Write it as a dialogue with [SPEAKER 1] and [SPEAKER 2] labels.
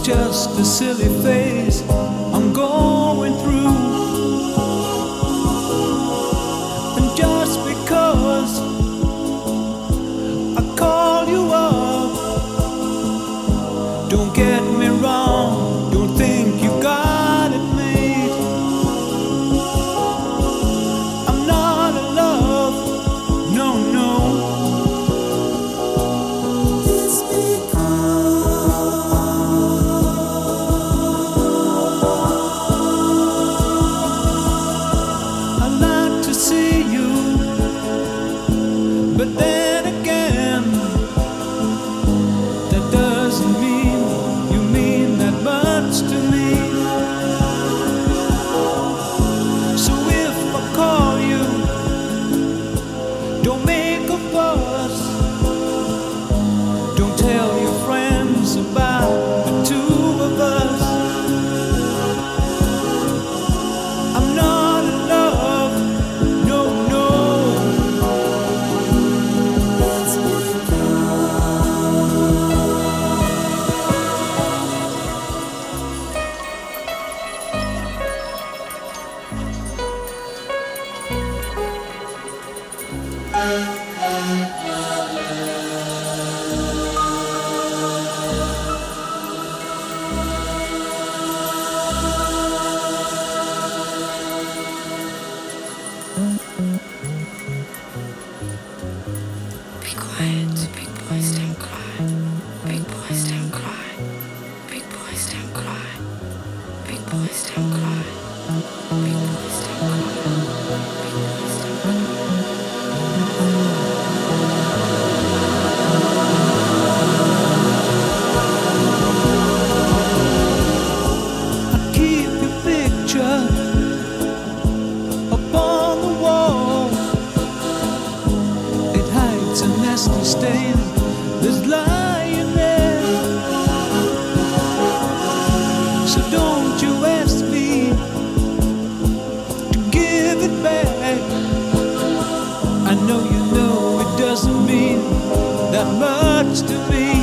[SPEAKER 1] just a silly phase I'm going through. And just because I call you up, don't get me wrong, don't think you got it made. I'm not in love, no, no. It's but then again, that doesn't mean you mean that much to me. So if I call you, don't make a fuss. Don't tell your friends about the two of us. I'm not in love, no, no.
[SPEAKER 2] Be quiet, big boys don't cry. Big boys don't cry. Big boys don't cry. Big boys don't cry. Big boys don't cry. Big boys don't cry.
[SPEAKER 1] I keep your picture up on the wall. It hides a nasty stain that's lying there. So don't you ask me to give it back. I know you know it doesn't mean that much to me.